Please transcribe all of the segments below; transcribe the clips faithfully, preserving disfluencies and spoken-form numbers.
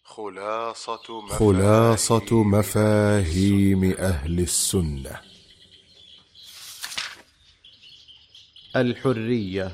خلاصة مفاهيم, خلاصة مفاهيم أهل السنة. الحرية.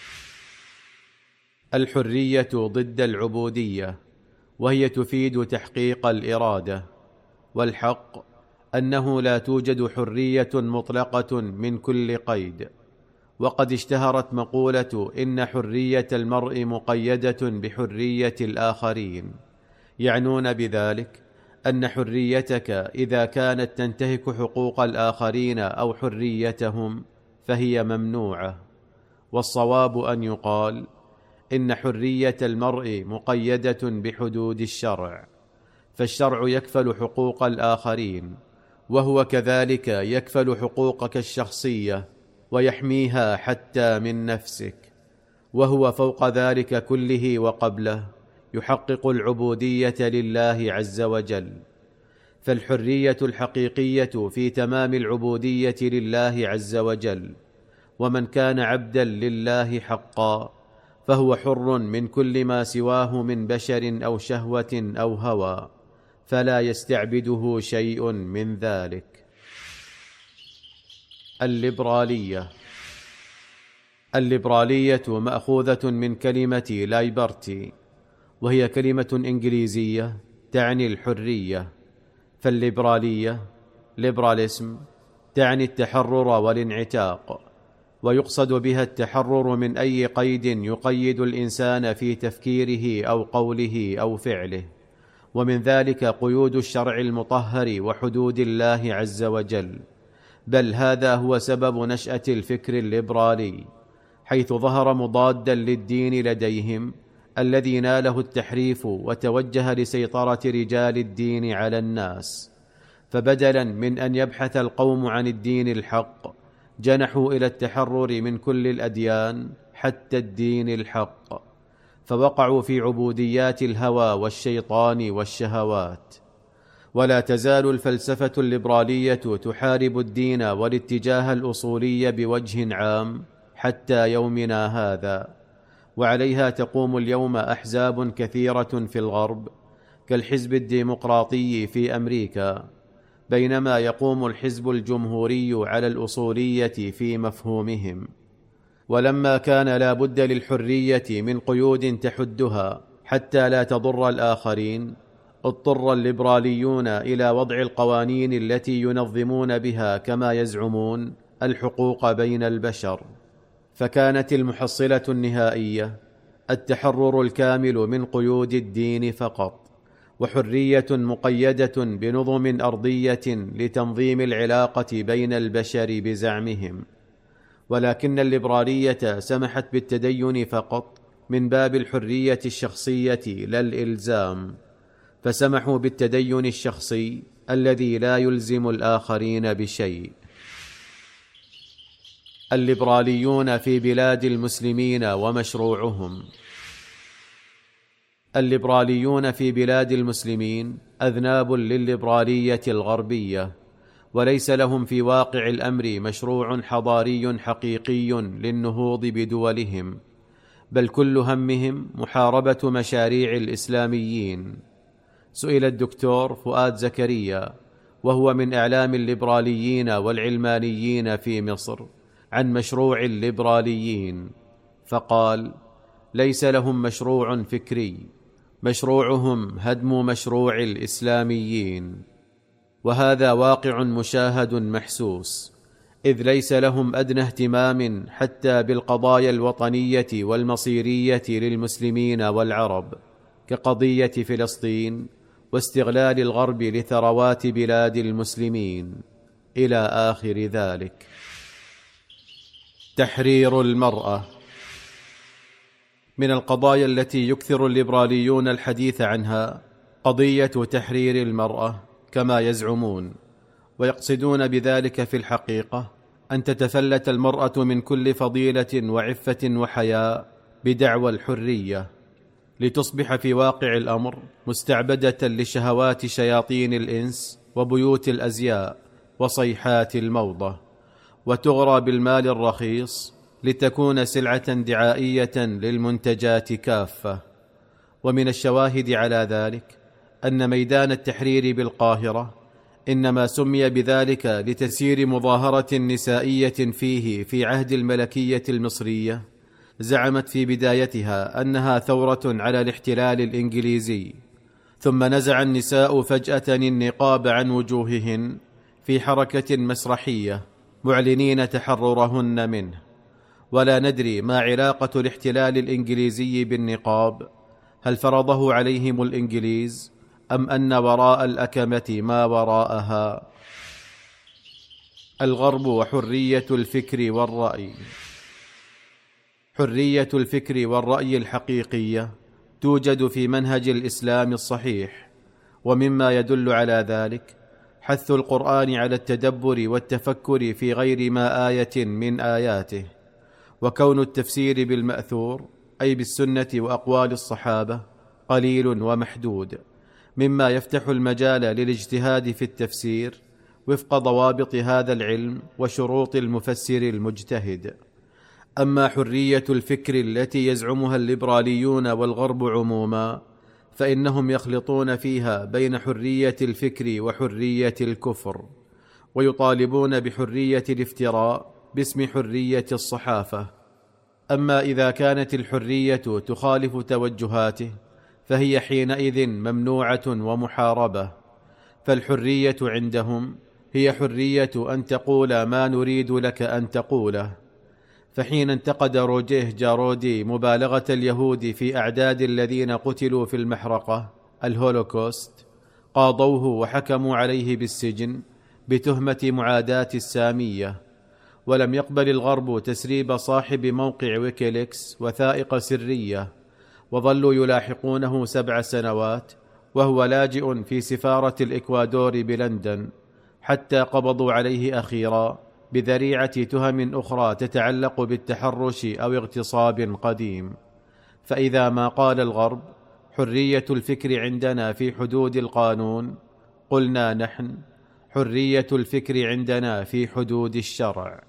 الحرية ضد العبودية، وهي تفيد تحقيق الإرادة. والحق أنه لا توجد حرية مطلقة من كل قيد. وقد اشتهرت مقولة إن حرية المرء مقيدة بحرية الآخرين، يعنون بذلك أن حريتك إذا كانت تنتهك حقوق الآخرين أو حريتهم فهي ممنوعة. والصواب أن يقال إن حرية المرء مقيدة بحدود الشرع، فالشرع يكفل حقوق الآخرين، وهو كذلك يكفل حقوقك الشخصية ويحميها حتى من نفسك. وهو فوق ذلك كله وقبله يحقق العبودية لله عز وجل. فالحرية الحقيقية في تمام العبودية لله عز وجل. ومن كان عبدا لله حقا فهو حر من كل ما سواه من بشر أو شهوة أو هوى، فلا يستعبده شيء من ذلك. الليبرالية. الليبرالية مأخوذة من كلمة لايبرتي، وهي كلمة إنجليزية تعني الحرية. فالليبرالية ليبراليسم تعني التحرر والانعتاق، ويقصد بها التحرر من أي قيد يقيد الإنسان في تفكيره أو قوله أو فعله، ومن ذلك قيود الشرع المطهر وحدود الله عز وجل. بل هذا هو سبب نشأة الفكر الليبرالي، حيث ظهر مضادا للدين لديهم الذي ناله التحريف وتوجه لسيطرة رجال الدين على الناس. فبدلا من أن يبحث القوم عن الدين الحق جنحوا إلى التحرر من كل الأديان حتى الدين الحق، فوقعوا في عبوديات الهوى والشيطان والشهوات. ولا تزال الفلسفة الليبرالية تحارب الدين والاتجاه الأصولي بوجه عام حتى يومنا هذا، وعليها تقوم اليوم أحزاب كثيرة في الغرب كالحزب الديمقراطي في أمريكا، بينما يقوم الحزب الجمهوري على الأصولية في مفهومهم. ولما كان لا بد للحرية من قيود تحدها حتى لا تضر الآخرين، اضطر الليبراليون إلى وضع القوانين التي ينظمون بها كما يزعمون الحقوق بين البشر. فكانت المحصلة النهائية التحرر الكامل من قيود الدين فقط، وحرية مقيدة بنظم أرضية لتنظيم العلاقة بين البشر بزعمهم. ولكن الليبرالية سمحت بالتدين فقط من باب الحرية الشخصية لا الإلزام، فسمحوا بالتدين الشخصي الذي لا يلزم الآخرين بشيء. الليبراليون في بلاد المسلمين ومشروعهم. الليبراليون في بلاد المسلمين أذناب للليبرالية الغربية، وليس لهم في واقع الأمر مشروع حضاري حقيقي للنهوض بدولهم، بل كل همهم محاربة مشاريع الإسلاميين. سئل الدكتور فؤاد زكريا، وهو من أعلام الليبراليين والعلمانيين في مصر، عن مشروع الليبراليين، فقال: ليس لهم مشروع فكري، مشروعهم هدم مشروع الإسلاميين. وهذا واقع مشاهد محسوس، إذ ليس لهم أدنى اهتمام حتى بالقضايا الوطنية والمصيرية للمسلمين والعرب، كقضية فلسطين واستغلال الغرب لثروات بلاد المسلمين إلى آخر ذلك. تحرير المرأة. من القضايا التي يكثر الليبراليون الحديث عنها قضية تحرير المرأة كما يزعمون، ويقصدون بذلك في الحقيقة أن تتفلت المرأة من كل فضيلة وعفة وحياء بدعوى الحرية، لتصبح في واقع الأمر مستعبدة لشهوات شياطين الإنس وبيوت الأزياء وصيحات الموضة، وتغرى بالمال الرخيص لتكون سلعة دعائية للمنتجات كافة. ومن الشواهد على ذلك أن ميدان التحرير بالقاهرة إنما سمي بذلك لتسيير مظاهرة نسائية فيه في عهد الملكية المصرية زعمت في بدايتها أنها ثورة على الاحتلال الإنجليزي، ثم نزع النساء فجأة النقاب عن وجوههن في حركة مسرحية معلنين تحررهن منه. ولا ندري ما علاقة الاحتلال الإنجليزي بالنقاب، هل فرضه عليهم الإنجليز أم أن وراء الأكمة ما وراءها؟ الغرب وحرية الفكر والرأي. حرية الفكر والرأي الحقيقية توجد في منهج الإسلام الصحيح، ومما يدل على ذلك حث القرآن على التدبر والتفكر في غير ما آية من آياته، وكون التفسير بالمأثور أي بالسنة وأقوال الصحابة قليل ومحدود، مما يفتح المجال للاجتهاد في التفسير وفق ضوابط هذا العلم وشروط المفسر المجتهد. أما حرية الفكر التي يزعمها الليبراليون والغرب عموما، فإنهم يخلطون فيها بين حرية الفكر وحرية الكفر، ويطالبون بحرية الافتراء باسم حرية الصحافة. أما إذا كانت الحرية تخالف توجهاته فهي حينئذ ممنوعة ومحاربة. فالحرية عندهم هي حرية أن تقول ما نريد لك أن تقوله. فحين انتقد روجيه جارودي مبالغة اليهود في أعداد الذين قتلوا في المحرقة الهولوكوست، قاضوه وحكموا عليه بالسجن بتهمة معاداة السامية. ولم يقبل الغرب تسريب صاحب موقع ويكيليكس وثائق سرية، وظلوا يلاحقونه سبع سنوات وهو لاجئ في سفارة الإكوادور بلندن، حتى قبضوا عليه أخيرا بذريعة تهم أخرى تتعلق بالتحرش أو اغتصاب قديم. فإذا ما قال الغرب حرية الفكر عندنا في حدود القانون، قلنا نحن حرية الفكر عندنا في حدود الشرع.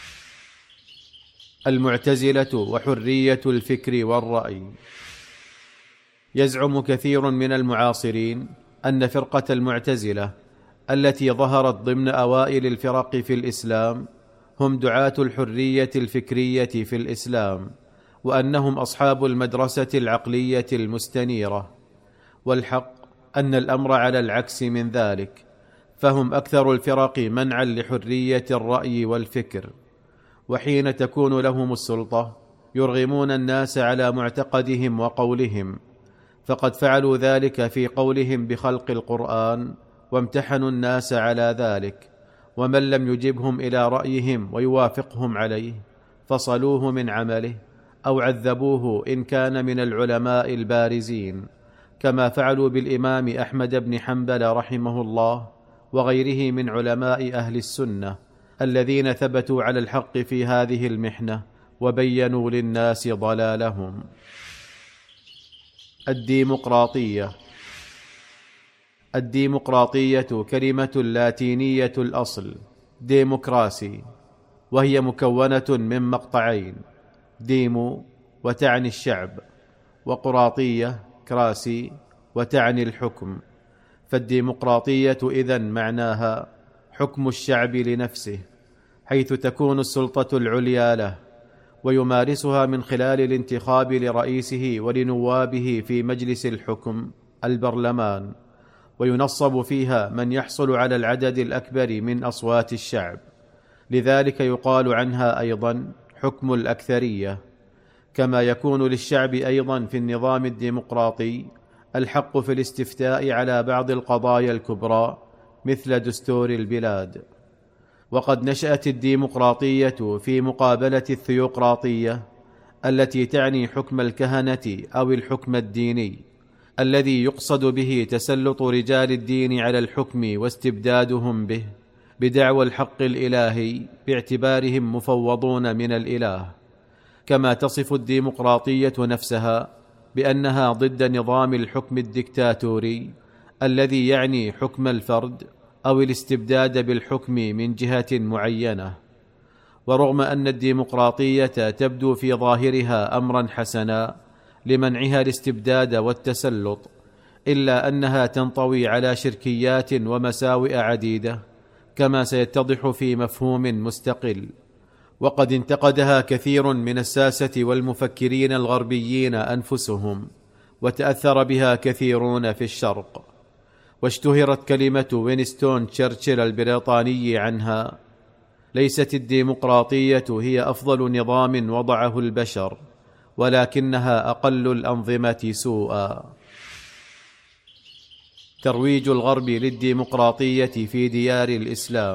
المعتزلة وحرية الفكر والرأي. يزعم كثير من المعاصرين أن فرقة المعتزلة التي ظهرت ضمن أوائل الفرق في الإسلام هم دعاة الحرية الفكرية في الإسلام، وأنهم أصحاب المدرسة العقلية المستنيرة. والحق أن الأمر على العكس من ذلك، فهم أكثر الفرق منعا لحرية الرأي والفكر، وحين تكون لهم السلطة يرغمون الناس على معتقدهم وقولهم، فقد فعلوا ذلك في قولهم بخلق القرآن وامتحنوا الناس على ذلك، ومن لم يجبهم إلى رأيهم ويوافقهم عليه فصلوه من عمله أو عذبوه إن كان من العلماء البارزين، كما فعلوا بالإمام أحمد بن حنبل رحمه الله وغيره من علماء أهل السنة الذين ثبتوا على الحق في هذه المحنة وبينوا للناس ضلالهم. الديمقراطية. الديمقراطية كلمة لاتينية الأصل ديموكراسي، وهي مكونة من مقطعين: ديمو وتعني الشعب، وقراطية كراسي وتعني الحكم. فالديمقراطية إذن معناها حكم الشعب لنفسه، حيث تكون السلطة العليا له، ويمارسها من خلال الانتخاب لرئيسه ولنوابه في مجلس الحكم البرلمان، وينصب فيها من يحصل على العدد الأكبر من أصوات الشعب. لذلك يقال عنها أيضا حكم الأكثرية. كما يكون للشعب أيضا في النظام الديمقراطي الحق في الاستفتاء على بعض القضايا الكبرى مثل دستور البلاد. وقد نشأت الديمقراطية في مقابلة الثيوقراطية التي تعني حكم الكهنة أو الحكم الديني، الذي يقصد به تسلط رجال الدين على الحكم واستبدادهم به بدعوى الحق الإلهي باعتبارهم مفوضون من الإله. كما تصف الديمقراطية نفسها بأنها ضد نظام الحكم الدكتاتوري الذي يعني حكم الفرد أو الاستبداد بالحكم من جهة معينة. ورغم أن الديمقراطية تبدو في ظاهرها أمرا حسنا لمنعها الاستبداد والتسلط، إلا أنها تنطوي على شركيات ومساوئ عديدة، كما سيتضح في مفهوم مستقل، وقد انتقدها كثير من الساسة والمفكرين الغربيين أنفسهم، وتأثر بها كثيرون في الشرق. واشتهرت كلمة وينستون تشرشل البريطاني عنها: ليست الديمقراطية هي أفضل نظام وضعه البشر، ولكنها أقل الأنظمة سوءا. ترويج الغرب للديمقراطية في ديار الإسلام.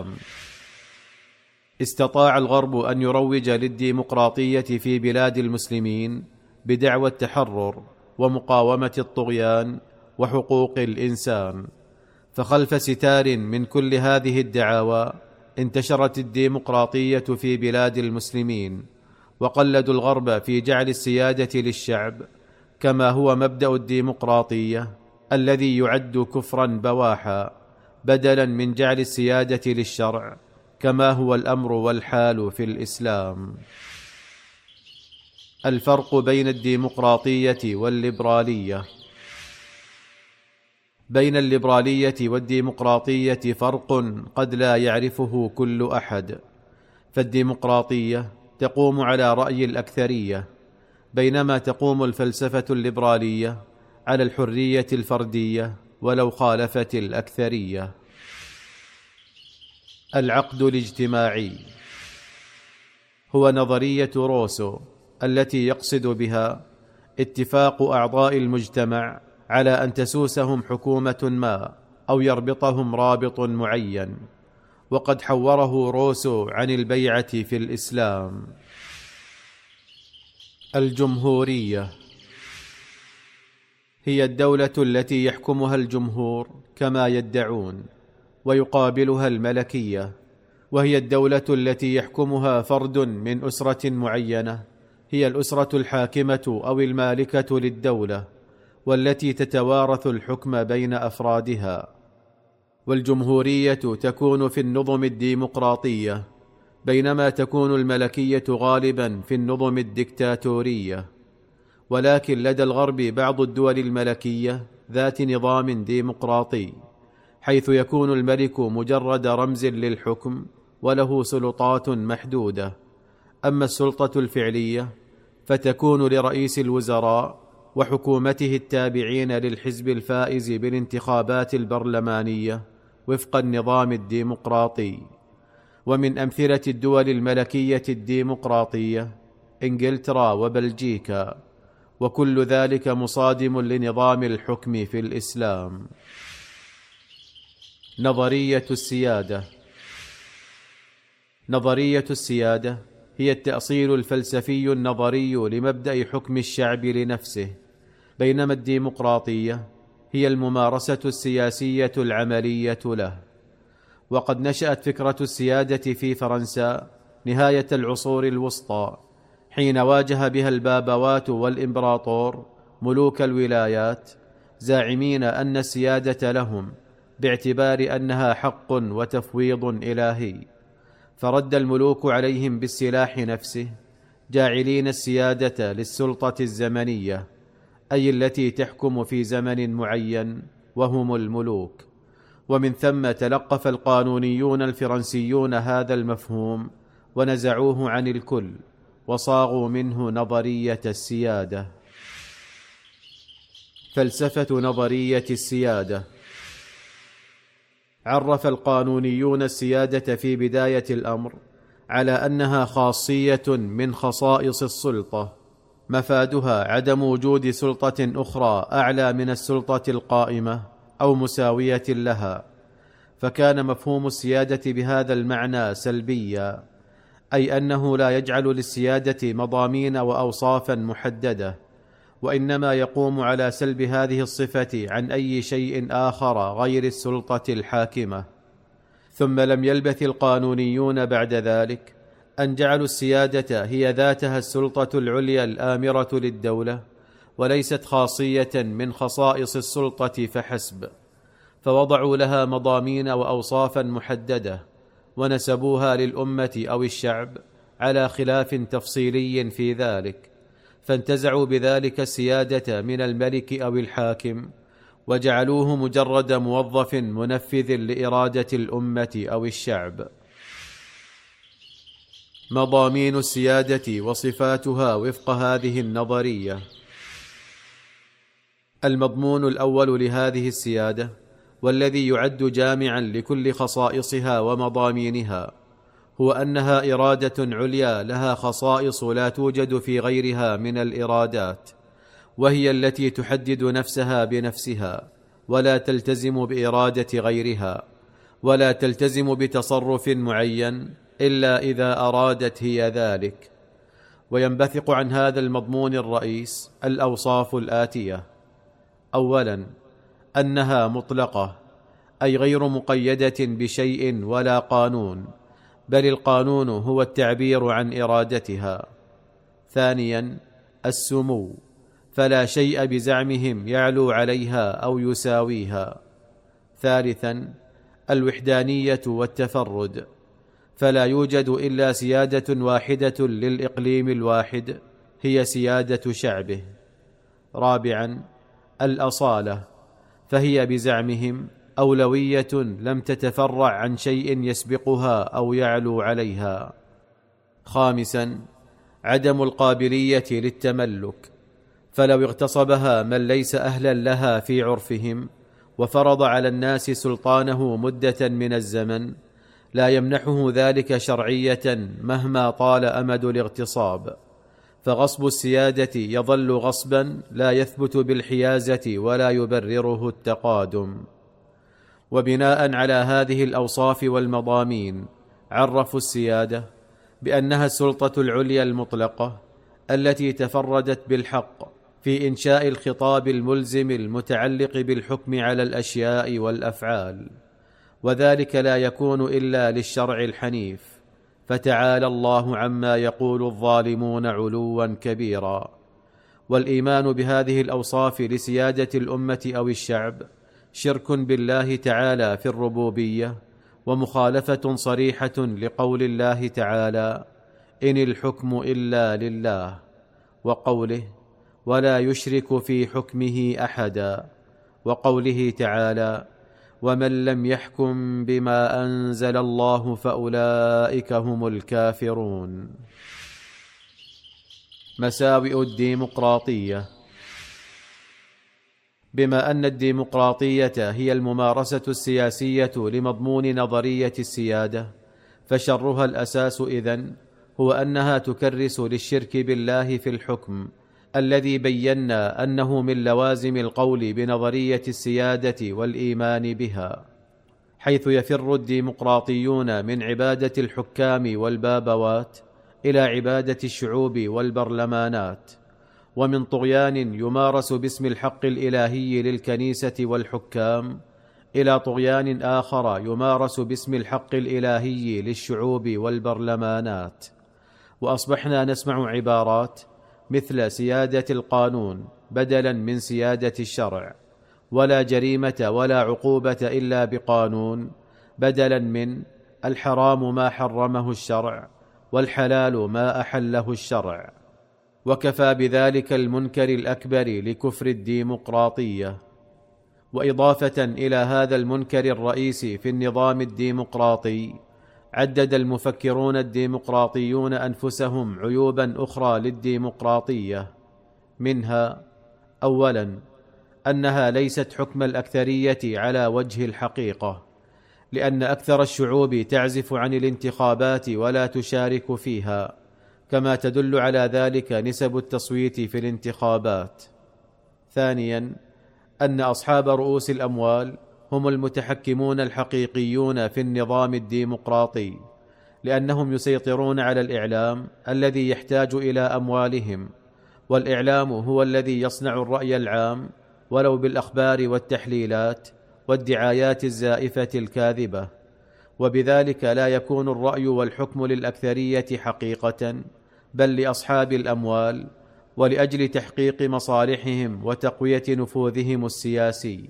استطاع الغرب أن يروج للديمقراطية في بلاد المسلمين بدعوى التحرر ومقاومة الطغيان وحقوق الإنسان، فخلف ستار من كل هذه الدعاوى انتشرت الديمقراطية في بلاد المسلمين، وقلدوا الغرب في جعل السيادة للشعب، كما هو مبدأ الديمقراطية الذي يعد كفرا بواحا، بدلا من جعل السيادة للشرع، كما هو الأمر والحال في الإسلام. الفرق بين الديمقراطية والليبرالية. بين الليبرالية والديمقراطية فرق قد لا يعرفه كل أحد، فالديمقراطية تقوم على رأي الأكثرية، بينما تقوم الفلسفة الليبرالية على الحرية الفردية ولو خالفت الأكثرية. العقد الاجتماعي هو نظرية روسو التي يقصد بها اتفاق أعضاء المجتمع على أن تسوسهم حكومة ما أو يربطهم رابط معين، وقد حوره روسو عن البيعة في الإسلام. الجمهورية هي الدولة التي يحكمها الجمهور كما يدعون، ويقابلها الملكية، وهي الدولة التي يحكمها فرد من أسرة معينة، هي الأسرة الحاكمة أو المالكة للدولة، والتي تتوارث الحكم بين أفرادها. والجمهورية تكون في النظم الديمقراطية، بينما تكون الملكية غالبا في النظم الدكتاتورية. ولكن لدى الغرب بعض الدول الملكية ذات نظام ديمقراطي، حيث يكون الملك مجرد رمز للحكم وله سلطات محدودة، أما السلطة الفعلية فتكون لرئيس الوزراء وحكومته التابعين للحزب الفائز بالانتخابات البرلمانية وفق النظام الديمقراطي. ومن أمثلة الدول الملكية الديمقراطية إنجلترا وبلجيكا، وكل ذلك مصادم لنظام الحكم في الإسلام. نظرية السيادة. نظرية السيادة هي التأصيل الفلسفي النظري لمبدأ حكم الشعب لنفسه، بينما الديمقراطية هي الممارسة السياسية العملية له. وقد نشأت فكرة السيادة في فرنسا نهاية العصور الوسطى، حين واجه بها البابوات والإمبراطور ملوك الولايات، زاعمين أن السيادة لهم باعتبار أنها حق وتفويض إلهي، فرد الملوك عليهم بالسلاح نفسه، جاعلين السيادة للسلطة الزمنية، أي التي تحكم في زمن معين، وهم الملوك. ومن ثم تلقف القانونيون الفرنسيون هذا المفهوم ونزعوه عن الكل، وصاغوا منه نظرية السيادة. فلسفة نظرية السيادة. عرف القانونيون السيادة في بداية الأمر على أنها خاصية من خصائص السلطة، مفادها عدم وجود سلطة أخرى أعلى من السلطة القائمة أو مساوية لها. فكان مفهوم السيادة بهذا المعنى سلبيا، أي أنه لا يجعل للسيادة مضامين وأوصافا محددة، وإنما يقوم على سلب هذه الصفة عن أي شيء آخر غير السلطة الحاكمة. ثم لم يلبث القانونيون بعد ذلك أن جعلوا السيادة هي ذاتها السلطة العليا الآمرة للدولة، وليست خاصية من خصائص السلطة فحسب، فوضعوا لها مضامين وأوصافا محددة، ونسبوها للأمة أو الشعب على خلاف تفصيلي في ذلك، فانتزعوا بذلك السيادة من الملك أو الحاكم، وجعلوه مجرد موظف منفذ لإرادة الأمة أو الشعب. مضامين السيادة وصفاتها وفق هذه النظرية. المضمون الأول لهذه السيادة، والذي يعد جامعا لكل خصائصها ومضامينها، هو أنها إرادة عليا لها خصائص لا توجد في غيرها من الإرادات، وهي التي تحدد نفسها بنفسها، ولا تلتزم بإرادة غيرها، ولا تلتزم بتصرف معين إلا إذا أرادت هي ذلك. وينبثق عن هذا المضمون الرئيس الأوصاف الآتية: أولا، أنها مطلقة، أي غير مقيدة بشيء ولا قانون، بل القانون هو التعبير عن إرادتها. ثانيا، السمو، فلا شيء بزعمهم يعلو عليها أو يساويها. ثالثا، الوحدانية والتفرد، فلا يوجد إلا سيادة واحدة للإقليم الواحد هي سيادة شعبه. رابعا، الأصالة، فهي بزعمهم أولوية لم تتفرع عن شيء يسبقها أو يعلو عليها. خامسا، عدم القابلية للتملك، فلو اغتصبها من ليس أهلا لها في عرفهم وفرض على الناس سلطانه مدة من الزمن، لا يمنحه ذلك شرعية مهما طال أمد الاغتصاب، فغصب السيادة يظل غصبا لا يثبت بالحيازة ولا يبرره التقادم. وبناء على هذه الأوصاف والمضامين، عرفوا السيادة بأنها السلطة العليا المطلقة التي تفردت بالحق في إنشاء الخطاب الملزم المتعلق بالحكم على الأشياء والأفعال، وذلك لا يكون إلا للشرع الحنيف، فتعالى الله عما يقول الظالمون علوا كبيرا. والإيمان بهذه الأوصاف لسيادة الأمة أو الشعب شرك بالله تعالى في الربوبية، ومخالفة صريحة لقول الله تعالى: إن الحكم إلا لله، وقوله: ولا يشرك في حكمه أحدا، وقوله تعالى: ومن لم يحكم بما أنزل الله فأولئك هم الكافرون. مساوئ الديمقراطية. بما أن الديمقراطية هي الممارسة السياسية لمضمون نظرية السيادة، فشرها الأساس إذن هو أنها تكرس للشرك بالله في الحكم، الذي بينا أنه من لوازم القول بنظرية السيادة والإيمان بها، حيث يفر الديمقراطيون من عبادة الحكام والبابوات إلى عبادة الشعوب والبرلمانات، ومن طغيان يمارس باسم الحق الإلهي للكنيسة والحكام إلى طغيان آخر يمارس باسم الحق الإلهي للشعوب والبرلمانات. وأصبحنا نسمع عبارات مثل سيادة القانون بدلا من سيادة الشرع، ولا جريمة ولا عقوبة إلا بقانون بدلا من الحرام ما حرمه الشرع والحلال ما أحله الشرع. وكفى بذلك المنكر الأكبر لكفر الديمقراطية. وإضافة إلى هذا المنكر الرئيس في النظام الديمقراطي، عدد المفكرون الديمقراطيون أنفسهم عيوبا أخرى للديمقراطية، منها: أولا، أنها ليست حكم الأكثرية على وجه الحقيقة، لأن أكثر الشعوب تعزف عن الانتخابات ولا تشارك فيها، كما تدل على ذلك نسب التصويت في الانتخابات. ثانيا، أن أصحاب رؤوس الأموال هم المتحكمون الحقيقيون في النظام الديمقراطي، لأنهم يسيطرون على الإعلام الذي يحتاج إلى أموالهم، والإعلام هو الذي يصنع الرأي العام ولو بالأخبار والتحليلات والدعايات الزائفة الكاذبة، وبذلك لا يكون الرأي والحكم للأكثرية حقيقة، بل لأصحاب الأموال، ولأجل تحقيق مصالحهم وتقوية نفوذهم السياسي.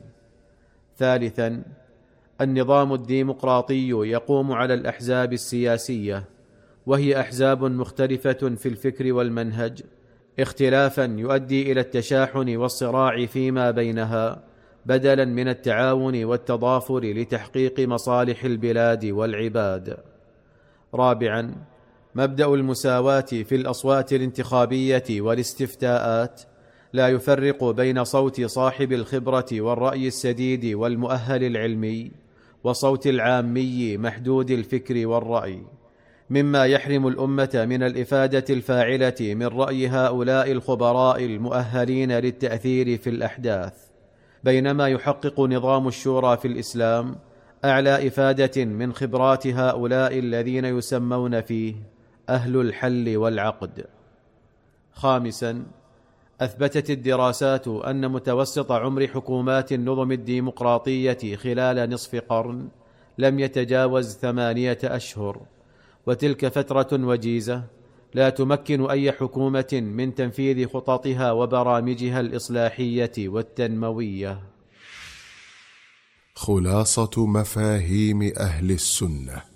ثالثا، النظام الديمقراطي يقوم على الأحزاب السياسية، وهي أحزاب مختلفة في الفكر والمنهج، اختلافا يؤدي إلى التشاحن والصراع فيما بينها بدلا من التعاون والتضافر لتحقيق مصالح البلاد والعباد. رابعا، مبدأ المساواة في الأصوات الانتخابية والاستفتاءات لا يفرق بين صوت صاحب الخبرة والرأي السديد والمؤهل العلمي وصوت العامي محدود الفكر والرأي، مما يحرم الأمة من الإفادة الفاعلة من رأي هؤلاء الخبراء المؤهلين للتأثير في الأحداث، بينما يحقق نظام الشورى في الإسلام أعلى إفادة من خبرات هؤلاء الذين يسمون فيه أهل الحل والعقد. خامسا، أثبتت الدراسات أن متوسط عمر حكومات النظم الديمقراطية خلال نصف قرن لم يتجاوز ثمانية أشهر، وتلك فترة وجيزة لا تمكن أي حكومة من تنفيذ خططها وبرامجها الإصلاحية والتنموية. خلاصة مفاهيم أهل السنة.